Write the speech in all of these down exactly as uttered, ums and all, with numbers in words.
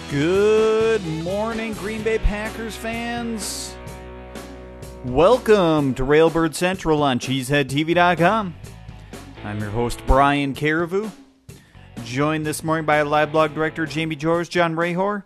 Good morning, Green Bay Packers fans. Welcome to Railbird Central on Cheesehead T V dot com. I'm your host, Brian Carriveau, joined this morning by live blog director Jamie George, John Rahor.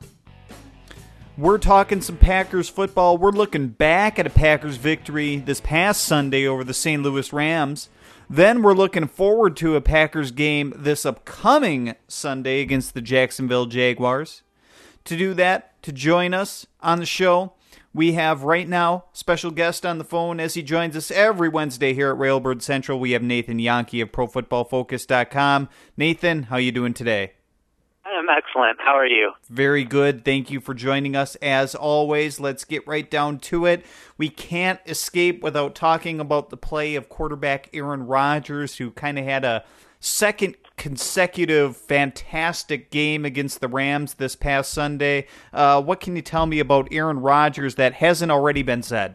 We're talking some Packers football. We're looking back at a Packers victory this past Sunday over the Saint Louis Rams. Then we're looking forward to a Packers game this upcoming Sunday against the Jacksonville Jaguars. To do that, to join us on the show, we have right now special guest on the phone as he joins us every Wednesday here at Railbird Central. We have Nathan Jahnke of Pro Football Focus dot com. Nathan, how you doing today? I'm excellent. How are you? Very good. Thank you for joining us as always. Let's get right down to it. We can't escape without talking about the play of quarterback Aaron Rodgers, who kind of had a second consecutive fantastic game against the Rams this past Sunday. Uh, what can you tell me about Aaron Rodgers that hasn't already been said?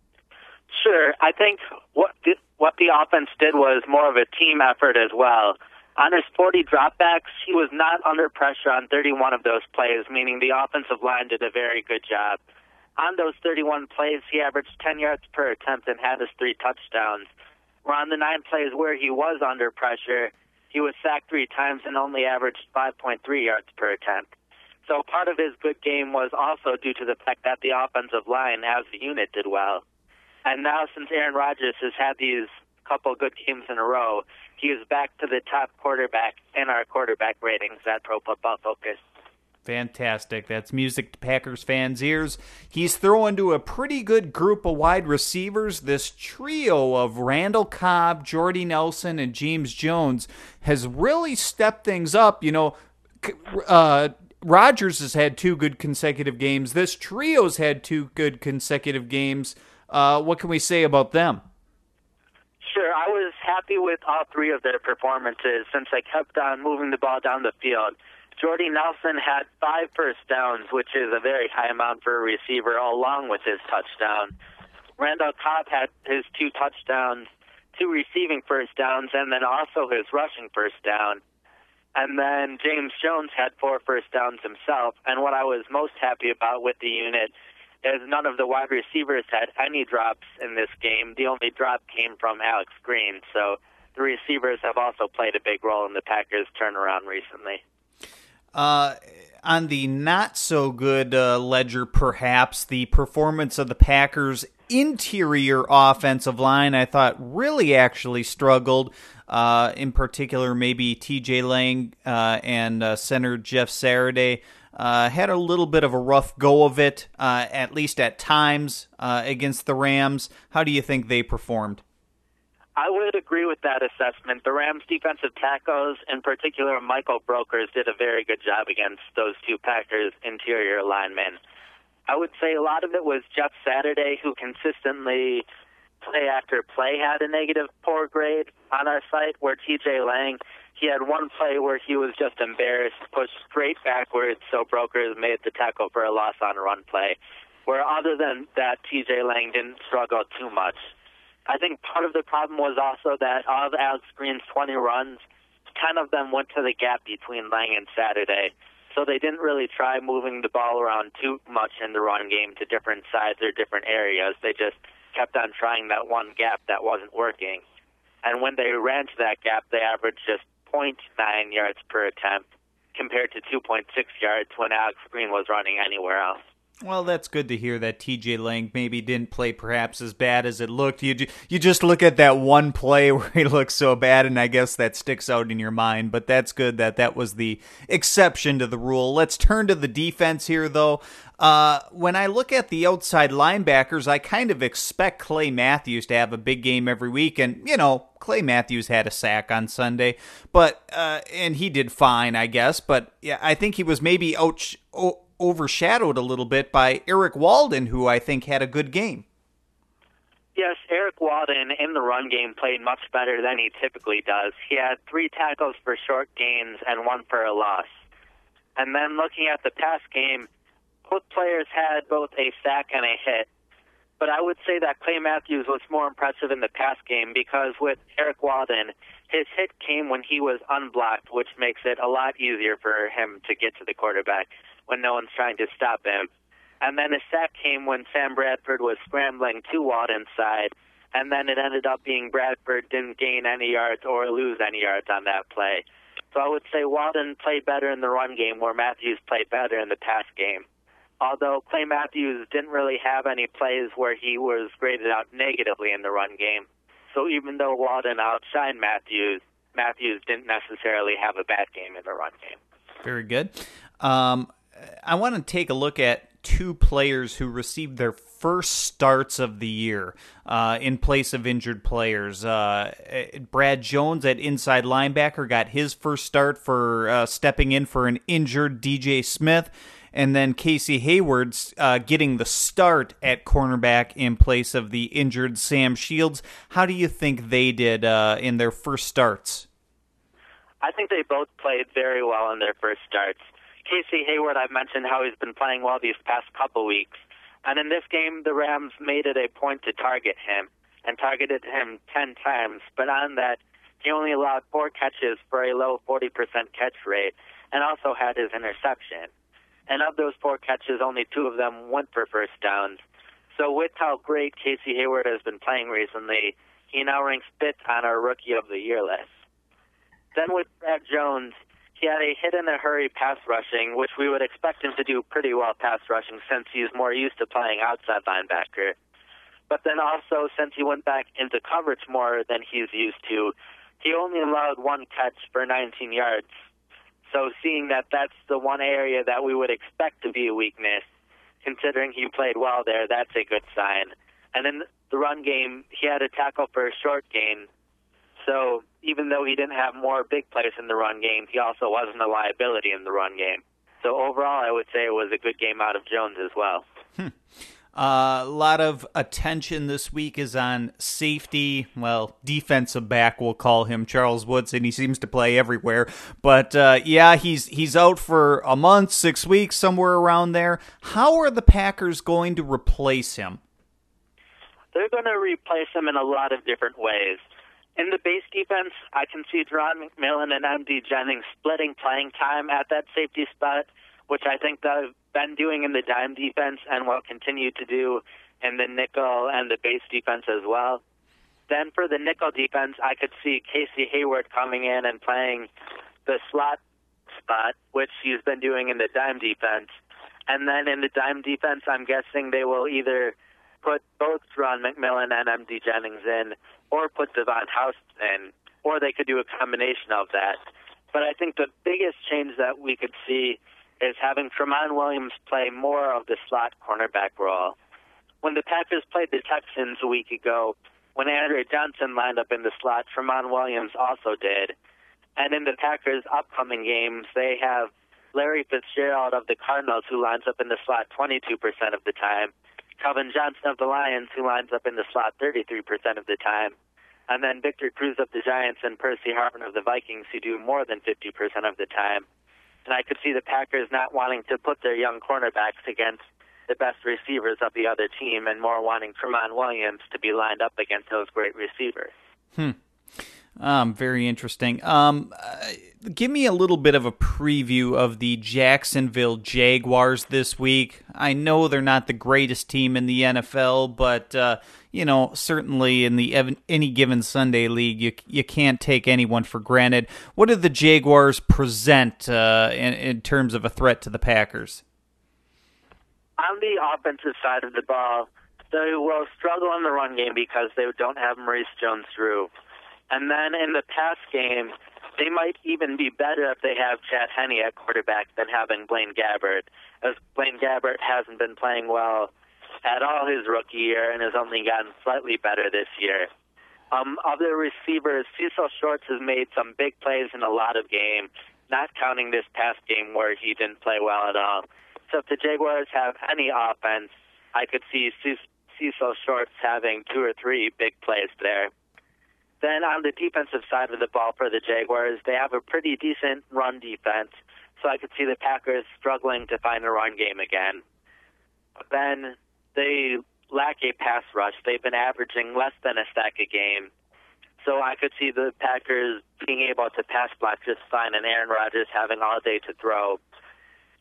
Sure. I think what the, what the offense did was more of a team effort as well. On his forty dropbacks, he was not under pressure on thirty-one of those plays, meaning the offensive line did a very good job. On those thirty-one plays, he averaged ten yards per attempt and had his three touchdowns. Where on the nine plays where he was under pressure, he was sacked three times and only averaged five point three yards per attempt. So part of his good game was also due to the fact that the offensive line as a unit did well. And now since Aaron Rodgers has had these couple good games in a row, he is back to the top quarterback in our quarterback ratings at Pro Football Focus. Fantastic. That's music to Packers fans' ears. He's throwing to a pretty good group of wide receivers. This trio of Randall Cobb, Jordy Nelson, and James Jones has really stepped things up. You know, uh, Rodgers has had two good consecutive games. This trio's had two good consecutive games. Uh, what can we say about them? Sure, I was happy with all three of their performances since they kept on moving the ball down the field. Jordy Nelson had five first downs, which is a very high amount for a receiver, along with his touchdown. Randall Cobb had his two touchdowns, two receiving first downs, and then also his rushing first down. And then James Jones had four first downs himself. And what I was most happy about with the unit is none of the wide receivers had any drops in this game. The only drop came from Alex Green. So the receivers have also played a big role in the Packers' turnaround recently. Uh, on the not-so-good uh, ledger, perhaps, the performance of the Packers' interior offensive line, I thought, really actually struggled. Uh, in particular, maybe T J Lang uh, and uh, center Jeff Saturday uh, had a little bit of a rough go of it, uh, at least at times, uh, against the Rams. How do you think they performed? I would agree with that assessment. The Rams' defensive tackles, in particular Michael Brokers, did a very good job against those two Packers' interior linemen. I would say a lot of it was Jeff Saturday, who consistently, play after play, had a negative poor grade on our site, where T J Lang, he had one play where he was just embarrassed, pushed straight backwards, so Brokers made the tackle for a loss on a run play, where other than that, T J Lang didn't struggle too much. I think part of the problem was also that of Alex Green's twenty runs, ten of them went to the gap between Lang and Saturday. So they didn't really try moving the ball around too much in the run game to different sides or different areas. They just kept on trying that one gap that wasn't working. And when they ran to that gap, they averaged just zero point nine yards per attempt compared to two point six yards when Alex Green was running anywhere else. Well, that's good to hear that T J Lang maybe didn't play perhaps as bad as it looked. You you just look at that one play where he looked so bad, and I guess that sticks out in your mind. But that's good that that was the exception to the rule. Let's turn to the defense here, though. Uh, when I look at the outside linebackers, I kind of expect Clay Matthews to have a big game every week. And, you know, Clay Matthews had a sack on Sunday, but uh, and he did fine, I guess. But yeah, I think he was maybe out. Oh, overshadowed a little bit by Eric Walden, who I think had a good game. Yes, Eric Walden in the run game played much better than he typically does. He had three tackles for short gains and one for a loss. And then looking at the pass game, both players had both a sack and a hit. But I would say that Clay Matthews was more impressive in the pass game because with Eric Walden, his hit came when he was unblocked, which makes it a lot easier for him to get to the quarterback. when no one's trying to stop him. And then a sack came when Sam Bradford was scrambling to Walden's side, and then it ended up being Bradford didn't gain any yards or lose any yards on that play. So I would say Walden played better in the run game, where Matthews played better in the pass game. Although Clay Matthews didn't really have any plays where he was graded out negatively in the run game. So even though Walden outshined Matthews, Matthews didn't necessarily have a bad game in the run game. Very good. Um, I want to take a look at two players who received their first starts of the year uh, in place of injured players. Uh, Brad Jones at inside linebacker got his first start for uh, stepping in for an injured D J Smith, and then Casey Hayward uh, getting the start at cornerback in place of the injured Sam Shields. How do you think they did uh, in their first starts? I think they both played very well in their first starts. Casey Hayward, I've mentioned how he's been playing well these past couple weeks. And in this game, the Rams made it a point to target him and targeted him ten times. But on that, he only allowed four catches for a low forty percent catch rate and also had his interception. And of those four catches, only two of them went for first downs. So with how great Casey Hayward has been playing recently, he now ranks fifth on our Rookie of the Year list. Then with Brad Jones, he had a hit-and-a-hurry pass rushing, which we would expect him to do pretty well pass rushing since he's more used to playing outside linebacker. But then also, since he went back into coverage more than he's used to, he only allowed one catch for nineteen yards. So seeing that that's the one area that we would expect to be a weakness, considering he played well there, that's a good sign. And in the run game, he had a tackle for a short gain. So even though he didn't have more big plays in the run game, he also wasn't a liability in the run game. So overall, I would say it was a good game out of Jones as well. Hmm. Uh, a lot of attention this week is on safety, well, defensive back, we'll call him, Charles Woodson. He seems to play everywhere. But, uh, yeah, he's he's out for a month, six weeks, somewhere around there. How are the Packers going to replace him? They're going to replace him in a lot of different ways. In the base defense, I can see Jerron McMillan and M D Jennings splitting playing time at that safety spot, which I think they've been doing in the dime defense and will continue to do in the nickel and the base defense as well. Then for the nickel defense, I could see Casey Hayward coming in and playing the slot spot, which he's been doing in the dime defense. And then in the dime defense, I'm guessing they will either put both Jerron McMillan and M D Jennings in, or put Devon House in, or they could do a combination of that. But I think the biggest change that we could see is having Tramon Williams play more of the slot cornerback role. When the Packers played the Texans a week ago, when Andre Johnson lined up in the slot, Tramon Williams also did. And in the Packers' upcoming games, they have Larry Fitzgerald of the Cardinals, who lines up in the slot twenty-two percent of the time, Calvin Johnson of the Lions, who lines up in the slot thirty-three percent of the time, and then Victor Cruz of the Giants and Percy Harvin of the Vikings, who do more than fifty percent of the time. And I could see the Packers not wanting to put their young cornerbacks against the best receivers of the other team and more wanting Tramon Williams to be lined up against those great receivers. Hmm. Um, very interesting. Um, uh, give me a little bit of a preview of the Jacksonville Jaguars this week. I know they're not the greatest team in the N F L, but uh, you know, certainly in the ev- any given Sunday league, you you can't take anyone for granted. What do the Jaguars present uh, in, in terms of a threat to the Packers? On the offensive side of the ball, they will struggle in the run game because they don't have Maurice Jones-Drew. And then in the pass game, they might even be better if they have Chad Henne at quarterback than having Blaine Gabbert, as Blaine Gabbert hasn't been playing well at all his rookie year and has only gotten slightly better this year. Um, other receivers, Cecil Shorts has made some big plays in a lot of games, not counting this past game where he didn't play well at all. So if the Jaguars have any offense, I could see Cecil Shorts having two or three big plays there. Then on the defensive side of the ball for the Jaguars, they have a pretty decent run defense, so I could see the Packers struggling to find a run game again. But then they lack a pass rush. They've been averaging less than a sack a game, so I could see the Packers being able to pass block just fine and Aaron Rodgers having all day to throw.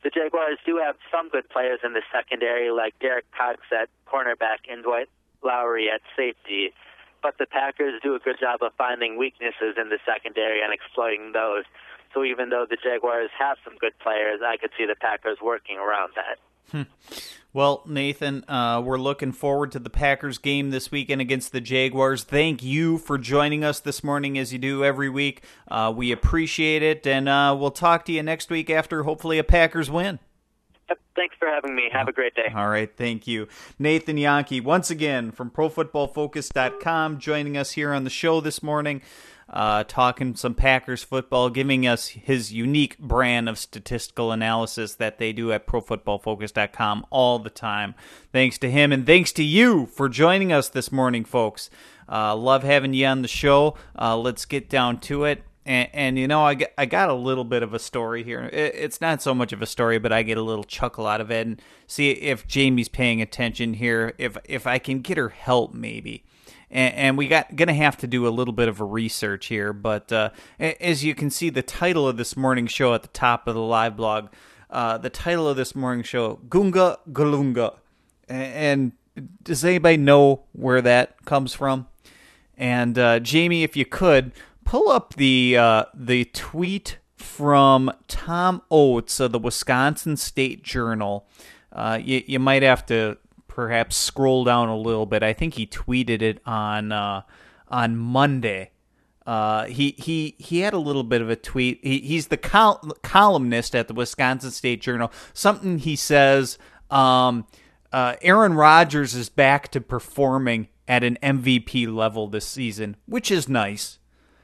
The Jaguars do have some good players in the secondary, like Derek Cox at cornerback and Dwight Lowry at safety, but the Packers do a good job of finding weaknesses in the secondary and exploiting those. So even though the Jaguars have some good players, I could see the Packers working around that. Hmm. Well, Nathan, uh, we're looking forward to the Packers game this weekend against the Jaguars. Thank you for joining us this morning as you do every week. Uh, we appreciate it, and uh, we'll talk to you next week after hopefully a Packers win. Yep, thanks for having me. Have a great day. All right, thank you. Nathan Jahnke, once again from Pro Football Focus dot com, joining us here on the show this morning. Uh, talking some Packers football, giving us his unique brand of statistical analysis that they do at Pro Football Focus dot com all the time. Thanks to him, and thanks to you for joining us this morning, folks. Uh, love having you on the show. Uh, let's get down to it. And, and you know, I got, I got a little bit of a story here. It, it's not so much of a story, but I get a little chuckle out of it. And see if Jamie's paying attention here, if if I can get her help, maybe. And we got gonna have to do a little bit of a research here, but uh, as you can see, the title of this morning's show at the top of the live blog, uh, the title of this morning's show, Gunga Galunga. And does anybody know where that comes from? And uh, Jamie, if you could, pull up the uh, the tweet from Tom Oates of the Wisconsin State Journal. Uh, you, you might have to perhaps scroll down a little bit. I think he tweeted it on uh, on Monday. Uh, he he he had a little bit of a tweet. He, he's the col- columnist at the Wisconsin State Journal. Something he says, um, uh, Aaron Rodgers is back to performing at an M V P level this season, which is nice.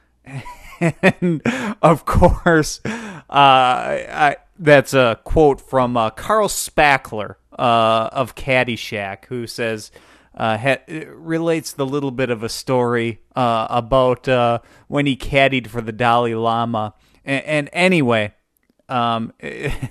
And of course, uh, I, that's a quote from uh, Carl Spackler uh, of Caddyshack, who says, uh, ha- relates the little bit of a story uh, about uh, when he caddied for the Dalai Lama. And, and anyway, um, he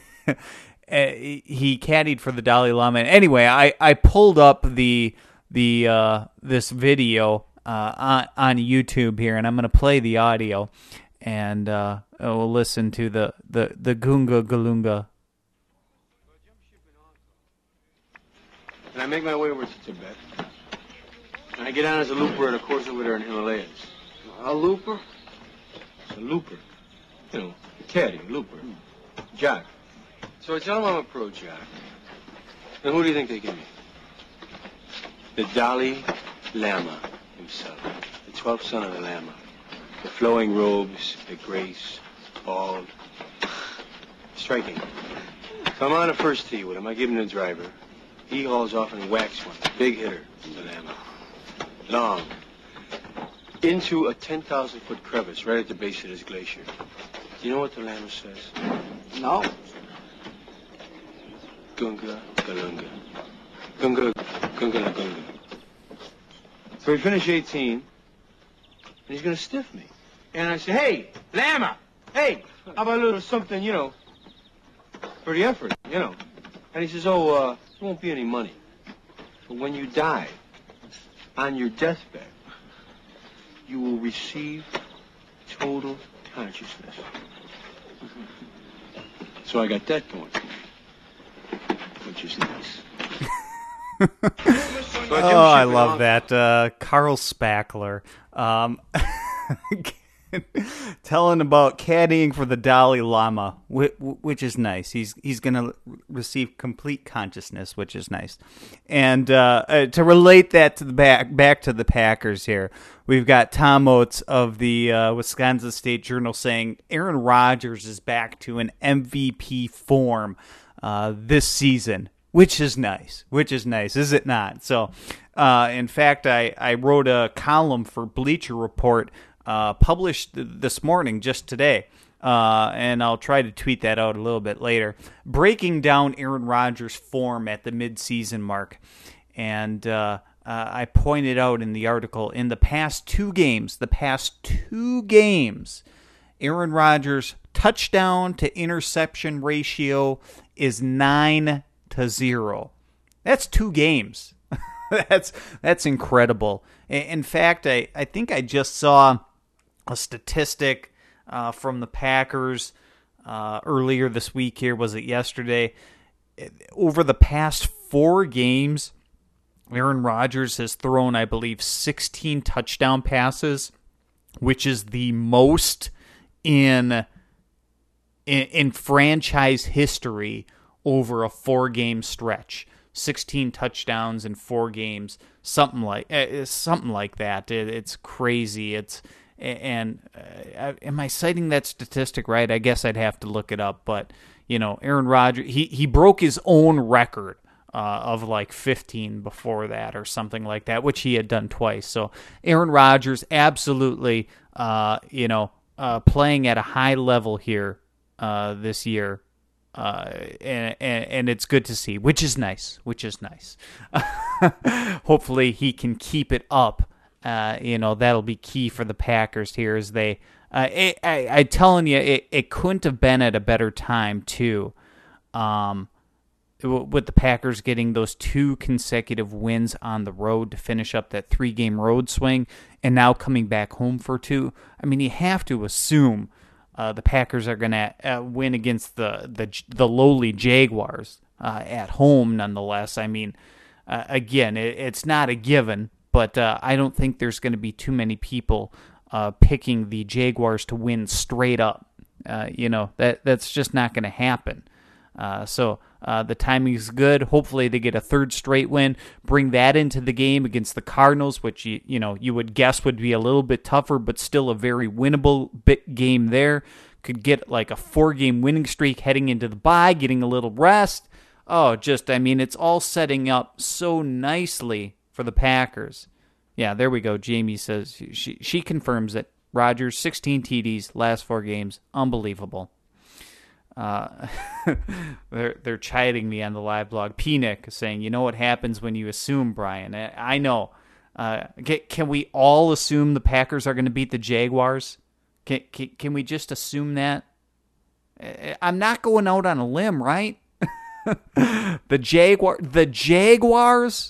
caddied for the Dalai Lama. And anyway, I, I pulled up the the uh, this video uh, on, on YouTube here, and I'm going to play the audio. And uh, we'll listen to the, the, the Gunga Galunga. And I make my way over to Tibet. And I get on as a looper at a course over there in Himalayas. A looper? A looper. You know, a caddy, a looper. Jack. So I tell them I'm a pro Jack. And who do you think they give me? The Dalai Lama himself. The twelfth son of the Lama. The flowing robes, the grace, bald. Striking. So I'm on a first tee with him. I give him the driver. He hauls off and whacks one. Big hitter from the Lama. Long. Into a ten thousand foot crevice right at the base of this glacier. Do you know what the Lama says? No. Gunga Galunga. Gunga Gunga Gunga. So we finish eighteen. And he's going to stiff me. And I say, hey, Lama, hey, how about a little something, you know, for the effort, you know. And he says, oh, uh, there won't be any money. But when you die, on your deathbed, you will receive total consciousness. So I got that going for me, which is nice. Oh, I love that. Uh, Carl Spackler. Um, telling about caddying for the Dalai Lama, which is nice. He's he's going to receive complete consciousness, which is nice. And uh, uh, to relate that to the back back to the Packers here, we've got Tom Oates of the uh, Wisconsin State Journal saying Aaron Rodgers is back to an M V P form uh, this season. Which is nice, which is nice, is it not? So, uh, in fact, I, I wrote a column for Bleacher Report uh, published th- this morning, just today, uh, and I'll try to tweet that out a little bit later, breaking down Aaron Rodgers' form at the midseason mark. And uh, uh, I pointed out in the article, in the past two games, the past two games, Aaron Rodgers' touchdown to interception ratio is nine to zero. That's two games. that's that's incredible. In fact, I, I think I just saw a statistic uh, from the Packers uh, earlier this week here. Was it yesterday? Over the past four games, Aaron Rodgers has thrown, I believe, sixteen touchdown passes, which is the most in in, in franchise history over a four-game stretch. sixteen touchdowns in four games, something like uh, something like that. It, it's crazy. It's and uh, am I citing that statistic right? I guess I'd have to look it up. But you know, Aaron Rodgers, he he broke his own record uh, of like fifteen before that or something like that, which he had done twice. So Aaron Rodgers, absolutely, uh, you know, uh, playing at a high level here uh, this year. Uh, and, and and it's good to see, which is nice, which is nice. Hopefully he can keep it up. Uh, you know, that'll be key for the Packers here as they, uh, it, I, I'm telling you, it, it couldn't have been at a better time too. Um, with the Packers getting those two consecutive wins on the road to finish up that three-game road swing and now coming back home for two. I mean, you have to assume Uh, the Packers are going to uh, win against the, the the lowly Jaguars uh, at home, nonetheless. I mean, uh, again, it, it's not a given, but uh, I don't think there's going to be too many people uh, picking the Jaguars to win straight up. Uh, you know, that that's just not going to happen. Uh, so uh, the timing is good. Hopefully they get a third straight win, bring that into the game against the Cardinals, which you you know you would guess would be a little bit tougher, but still a very winnable bit game there. Could get like a four-game winning streak heading into the bye, getting a little rest. Oh, just, I mean, it's all setting up so nicely for the Packers. Yeah, there we go. Jamie says, she, she confirms that Rodgers, sixteen T Ds, last four games, unbelievable. Uh, they're they're chiding me on the live blog. P-Nick saying, you know what happens when you assume, Brian. I know. Uh, can, can we all assume the Packers are going to beat the Jaguars? Can, can can we just assume that? I'm not going out on a limb, right? the Jaguar, the Jaguars.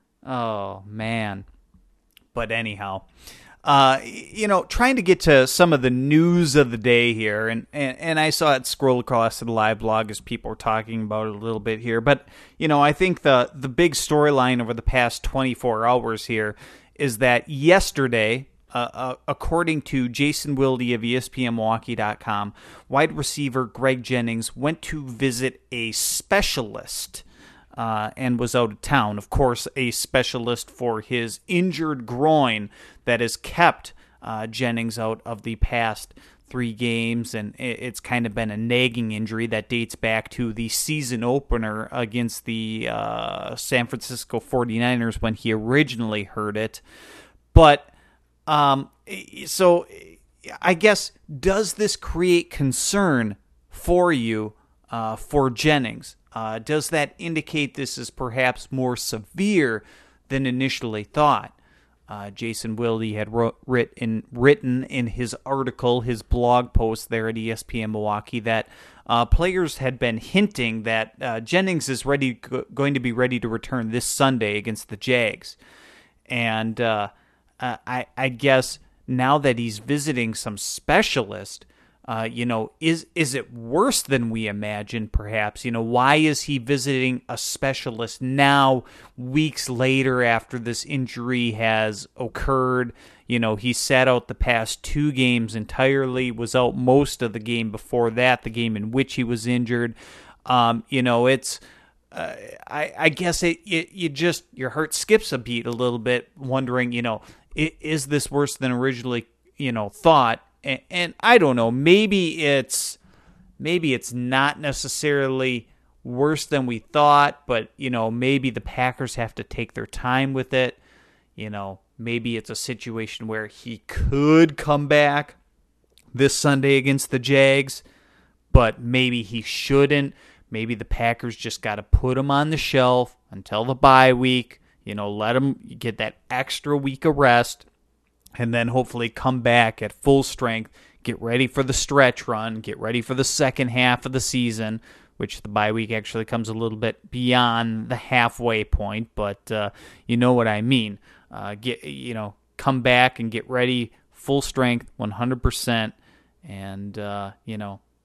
Oh man. But anyhow. Uh, you know, trying to get to some of the news of the day here, and, and, and I saw it scroll across to the live blog as people were talking about it a little bit here. But, you know, I think the, the big storyline over the past twenty-four hours here is that yesterday, uh, uh, according to Jason Wilde of E S P N Milwaukee dot com, wide receiver Greg Jennings went to visit a specialist Uh, and was out of town. Of course, a specialist for his injured groin that has kept uh, Jennings out of the past three games, and it's kind of been a nagging injury that dates back to the season opener against the uh, San Francisco forty-niners when he originally hurt it. But, um, so I guess, does this create concern for you uh, for Jennings? Uh, does that indicate this is perhaps more severe than initially thought? Uh, Jason Wilde had wrote, written, written in his article, his blog post there at E S P N Milwaukee, that uh, players had been hinting that uh, Jennings is ready, go, going to be ready to return this Sunday against the Jags. And uh, I, I guess now that he's visiting some specialist, Uh, you know, is is it worse than we imagined, perhaps? You know, why is he visiting a specialist now, weeks later after this injury has occurred? You know, he sat out the past two games entirely, was out most of the game before that, the game in which he was injured. Um, you know, it's, uh, I, I guess it, it, you just, your heart skips a beat a little bit, wondering, you know, is this worse than originally, you know, thought? And, and I don't know, maybe it's maybe it's not necessarily worse than we thought, but, you know, maybe the Packers have to take their time with it. You know, maybe it's a situation where he could come back this Sunday against the Jags, but maybe he shouldn't. Maybe the Packers just got to put him on the shelf until the bye week, you know, let him get that extra week of rest, and then hopefully come back at full strength, get ready for the stretch run, get ready for the second half of the season, which the bye week actually comes a little bit beyond the halfway point, but uh, you know what I mean. Uh, get you know, come back and get ready, full strength, one hundred percent, and uh, you know,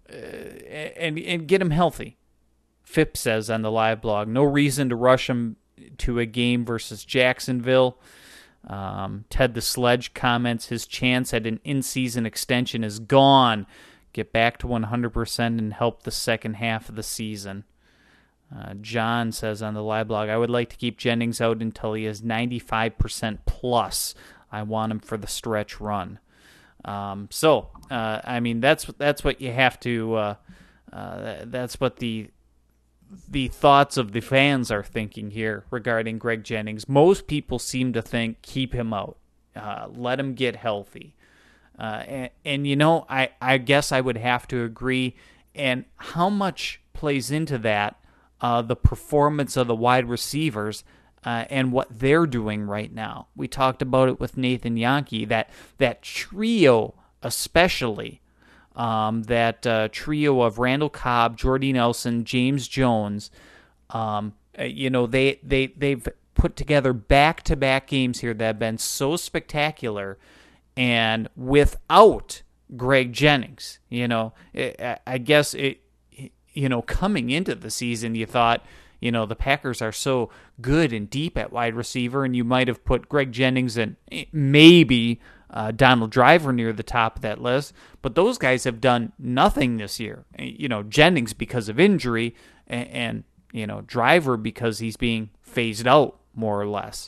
uh, and and get him healthy. Phipps says on the live blog, no reason to rush him to a game versus Jacksonville. Um, Ted the Sledge comments, his chance at an in-season extension is gone. Get back to one hundred percent and help the second half of the season. Uh, John says on the live blog, I would like to keep Jennings out until he is ninety-five percent plus. I want him for the stretch run. Um, so, uh, I mean, that's that's what you have to. Uh, uh, that's what the the thoughts of the fans are thinking here regarding Greg Jennings. Most people seem to think keep him out, uh, let him get healthy. Uh, and, and, you know, I, I guess I would have to agree. And how much plays into that, uh, the performance of the wide receivers uh, and what they're doing right now. We talked about it with Nathan Yonke, that, that trio especially, um, that uh, trio of Randall Cobb, Jordy Nelson, James Jones, um, you know, they, they, they've put together back-to-back games here that have been so spectacular. And without Greg Jennings, you know, I guess it, you know, coming into the season, you thought, you know, the Packers are so good and deep at wide receiver, and you might have put Greg Jennings and maybe uh, Donald Driver near the top of that list. But those guys have done nothing this year. You know, Jennings because of injury, and, and you know, Driver because he's being phased out more or less.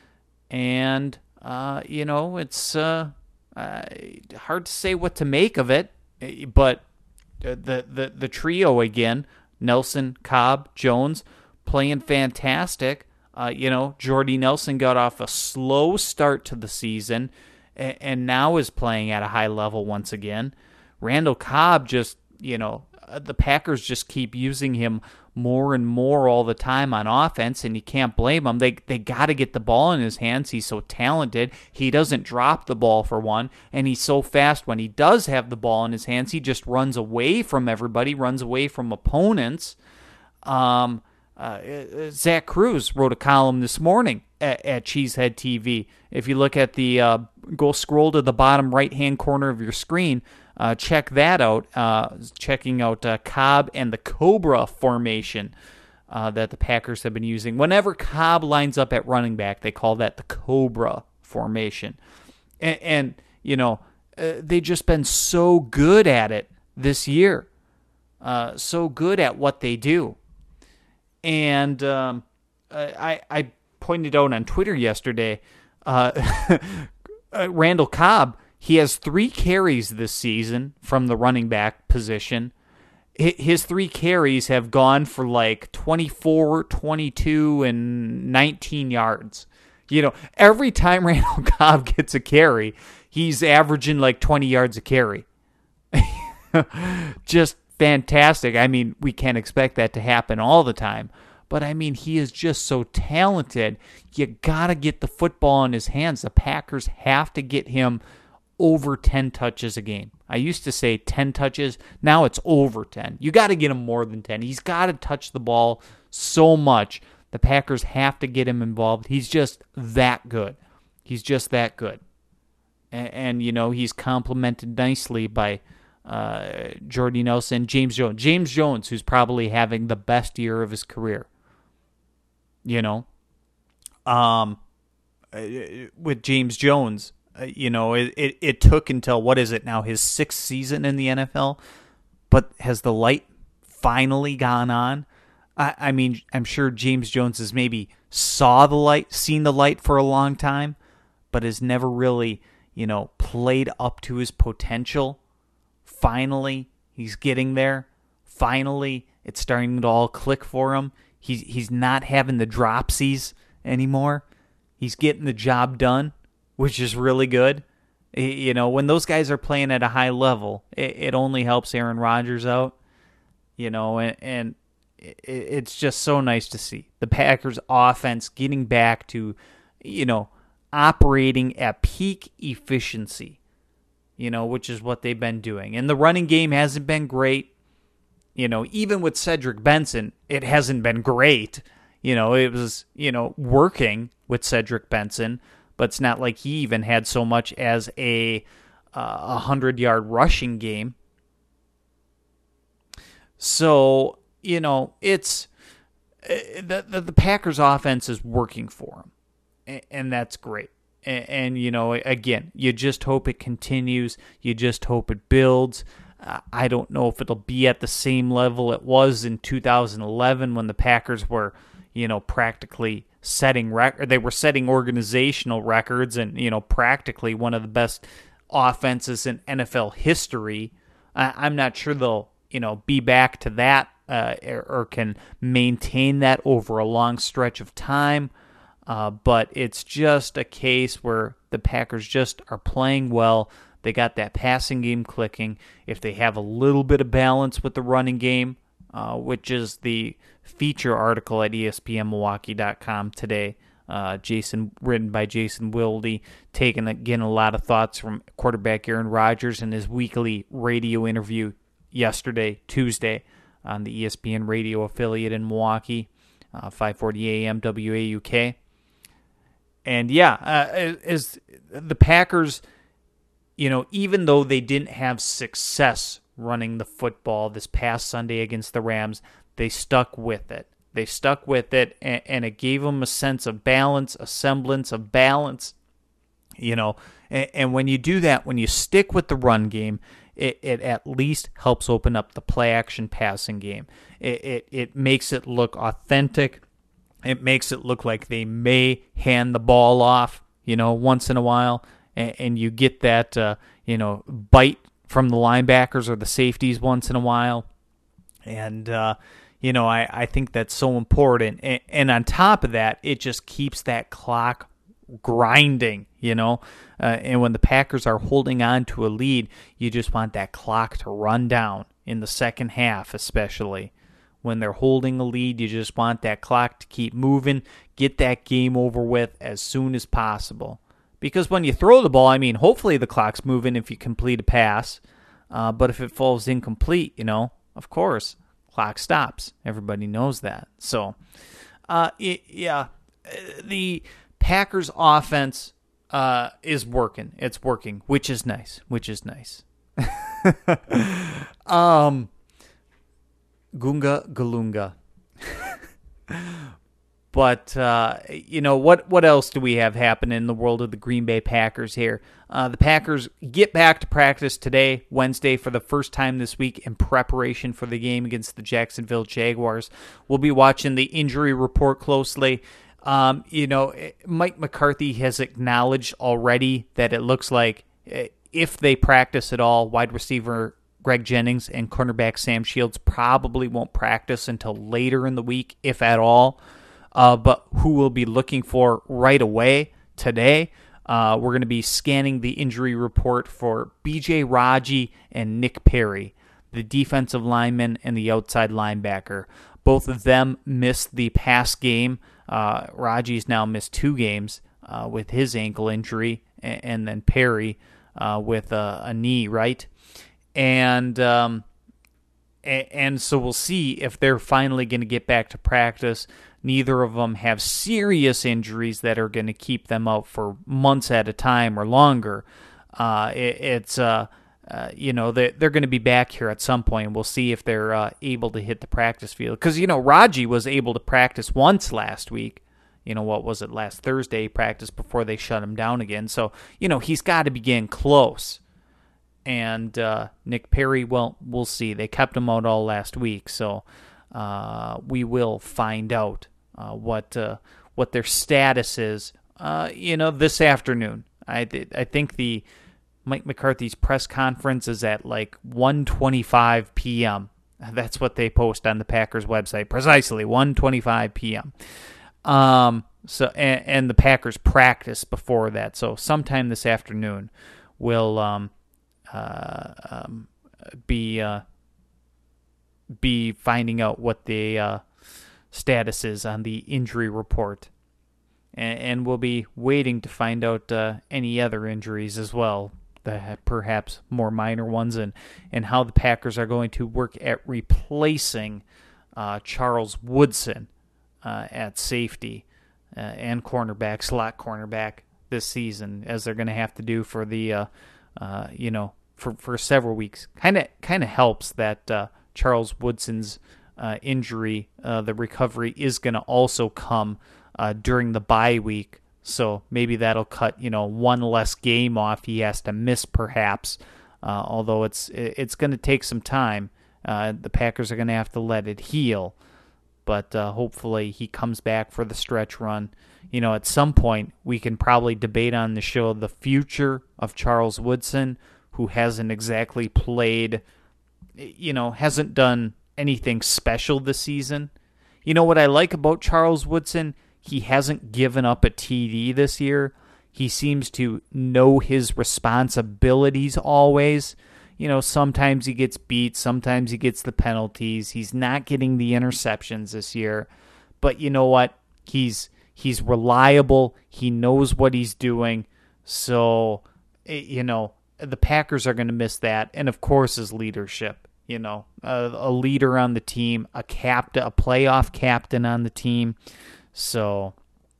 And Uh, you know, it's uh, uh, hard to say what to make of it, but the, the, the trio again, Nelson, Cobb, Jones, playing fantastic. Uh, you know, Jordy Nelson got off a slow start to the season and, and now is playing at a high level once again. Randall Cobb just, you know, the Packers just keep using him more and more all the time on offense, and you can't blame him. They they got to get the ball in his hands. He's so talented. He doesn't drop the ball for one, and he's so fast when he does have the ball in his hands. He just runs away from everybody, runs away from opponents. Um, uh, Zach Cruz wrote a column this morning at, at Cheesehead T V. If you look at the, uh, go scroll to the bottom right-hand corner of your screen, Uh, check that out, uh, checking out uh, Cobb and the Cobra formation uh, that the Packers have been using. Whenever Cobb lines up at running back, they call that the Cobra formation. And, and you know, uh, they've just been so good at it this year, uh, so good at what they do. And um, I, I pointed out on Twitter yesterday, uh, Randall Cobb, he has three carries this season from the running back position. His three carries have gone for like twenty-four, twenty-two, and nineteen yards. You know, every time Randall Cobb gets a carry, he's averaging like twenty yards a carry. Just fantastic. I mean, we can't expect that to happen all the time. But, I mean, he is just so talented. You got to get the football in his hands. The Packers have to get him over ten touches a game. I used to say ten touches. Now it's over ten. You got to get him more than ten. He's got to touch the ball so much. The Packers have to get him involved. He's just that good. He's just that good. And, and you know, he's complemented nicely by uh, Jordy Nelson, James Jones. James Jones, who's probably having the best year of his career. You know? Um, with James Jones, Uh, you know, it, it, it took until, what is it now, his sixth season in the N F L? But has the light finally gone on? I, I mean, I'm sure James Jones has maybe saw the light, seen the light for a long time, but has never really, you know, played up to his potential. Finally, he's getting there. Finally, it's starting to all click for him. He's, he's not having the dropsies anymore. He's getting the job done, which is really good. You know, when those guys are playing at a high level, it, it only helps Aaron Rodgers out. You know, and, and it, it's just so nice to see the Packers offense getting back to, you know, operating at peak efficiency, you know, which is what they've been doing. And the running game hasn't been great. You know, even with Cedric Benson, it hasn't been great. You know, it was, you know, working with Cedric Benson, but it's not like he even had so much as a uh, a hundred-yard rushing game. So, you know, it's the, the, the Packers offense is working for them, and, and that's great. And, and, you know, again, you just hope it continues. You just hope it builds. Uh, I don't know if it'll be at the same level it was in two thousand eleven when the Packers were, you know, practically setting rec- they were setting organizational records and, you know, practically one of the best offenses in N F L history. I- I'm not sure they'll, you know, be back to that uh, or can maintain that over a long stretch of time. Uh, but it's just a case where the Packers just are playing well. They got that passing game clicking. If they have a little bit of balance with the running game, uh, which is the feature article at E S P N Milwaukee dot com today, uh, Jason, written by Jason Wilde, taking again a lot of thoughts from quarterback Aaron Rodgers in his weekly radio interview yesterday, Tuesday, on the E S P N radio affiliate in Milwaukee, uh, five forty A M W A U K. And yeah, uh, as the Packers, you know, even though they didn't have success running the football this past Sunday against the Rams, they stuck with it. They stuck with it, and, and it gave them a sense of balance, a semblance of balance, you know. And, and when you do that, when you stick with the run game, it, it at least helps open up the play-action passing game. It, it it makes it look authentic. It makes it look like they may hand the ball off, you know, once in a while. And you get that, uh, you know, bite from the linebackers or the safeties once in a while. And, uh, you know, I, I think that's so important. And, and on top of that, it just keeps that clock grinding, you know. Uh, and when the Packers are holding on to a lead, you just want that clock to run down in the second half, especially. When they're holding a lead, you just want that clock to keep moving, get that game over with as soon as possible. Because when you throw the ball, I mean, hopefully the clock's moving if you complete a pass. Uh, but if it falls incomplete, you know, of course, clock stops. Everybody knows that. So, uh, it, yeah, the Packers offense uh, is working. It's working, which is nice, which is nice. um, Gunga Galunga. But, uh, you know, what, what else do we have happening in the world of the Green Bay Packers here? Uh, the Packers get back to practice today, Wednesday, for the first time this week in preparation for the game against the Jacksonville Jaguars. We'll be watching the injury report closely. Um, you know, Mike McCarthy has acknowledged already that it looks like if they practice at all, wide receiver Greg Jennings and cornerback Sam Shields probably won't practice until later in the week, if at all. Uh, but who we'll be looking for right away today, uh, we're going to be scanning the injury report for B J Raji and Nick Perry, the defensive lineman and the outside linebacker. Both of them missed the past game. Uh, Raji's now missed two games uh, with his ankle injury, and, and then Perry uh, with a, a knee, right? And um, and, and so we'll see if they're finally going to get back to practice. Neither of them have serious injuries that are going to keep them out for months at a time or longer. Uh, it, it's, uh, uh, you know, they're, they're going to be back here at some point, and we'll see if they're uh, able to hit the practice field. Because, you know, Raji was able to practice once last week. You know, what was it, last Thursday, practice before they shut him down again. So, you know, he's got to be getting close. And uh, Nick Perry, well, we'll see. They kept him out all last week, so uh, we will find out. Uh, what uh, what their status is, uh, you know, this afternoon. I th- I think the Mike McCarthy's press conference is at like one twenty-five p.m. That's what they post on the Packers website, precisely one twenty-five p.m. Um, so and, and the Packers practice before that, so sometime this afternoon we'll um, uh, um, be uh, be finding out what the uh, status is on the injury report, and, and we'll be waiting to find out uh, any other injuries as well, the perhaps more minor ones, and, and how the Packers are going to work at replacing uh, Charles Woodson uh, at safety uh, and cornerback, slot cornerback this season, as they're going to have to do for the uh, uh, you know for, for several weeks. Kind of kind of helps that uh, Charles Woodson's uh, injury, uh, the recovery is going to also come uh, during the bye week. So maybe that'll cut, you know, one less game off he has to miss perhaps, uh, although it's it's going to take some time. Uh, the Packers are going to have to let it heal, but uh, hopefully he comes back for the stretch run. You know, at some point we can probably debate on the show the future of Charles Woodson, who hasn't exactly played, you know, hasn't done anything special this season. You know what I like about Charles Woodson? He hasn't given up a T D this year. He seems to know his responsibilities always. You know, sometimes he gets beat, sometimes he gets the penalties. He's not getting the interceptions this year. But you know what? He's he's reliable. He knows what he's doing. So, you know, the Packers are going to miss that. And, of course, his leadership. You know, a, a leader on the team, a captain, a playoff captain on the team. So,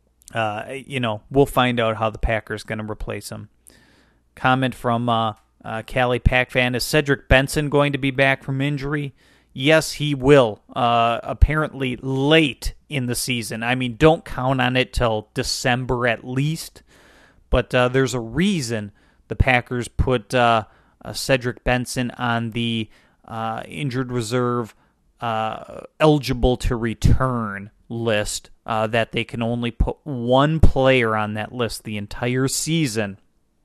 uh, you know, we'll find out how the Packers going to replace him. Comment from uh, uh, Cali Pack fan: is Cedric Benson going to be back from injury? Yes, he will. Uh, apparently late in the season. I mean, don't count on it till December at least. But uh, there's a reason the Packers put uh, uh, Cedric Benson on the uh, injured reserve uh, eligible to return list, uh, that they can only put one player on that list the entire season,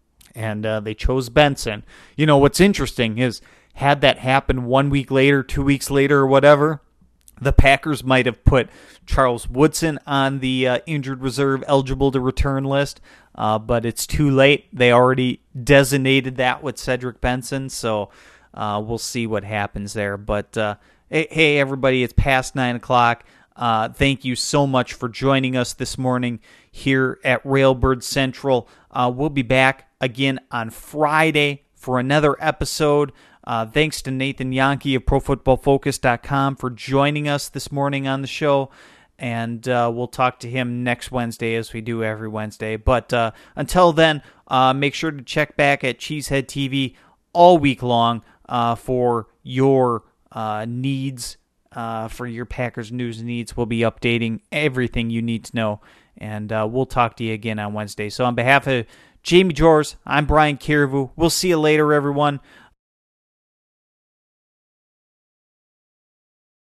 and uh, they chose Benson. You know, what's interesting is, had that happened one week later, two weeks later, or whatever, the Packers might have put Charles Woodson on the uh, injured reserve eligible to return list, uh, but it's too late. They already designated that with Cedric Benson, so uh, we'll see what happens there. But uh, hey, hey, everybody, it's past nine o'clock. Uh, thank you so much for joining us this morning here at Railbird Central. Uh, we'll be back again on Friday for another episode. Uh, thanks to Nathan Yankee of Pro Football Focus dot com for joining us this morning on the show. And uh, we'll talk to him next Wednesday, as we do every Wednesday. But uh, until then, uh, make sure to check back at Cheesehead T V all week long uh, for your uh, needs. Uh, for your Packers news needs. We'll be updating everything you need to know, and uh, we'll talk to you again on Wednesday. So on behalf of Jamie Jors, I'm Brian Carriveau. We'll see you later, everyone.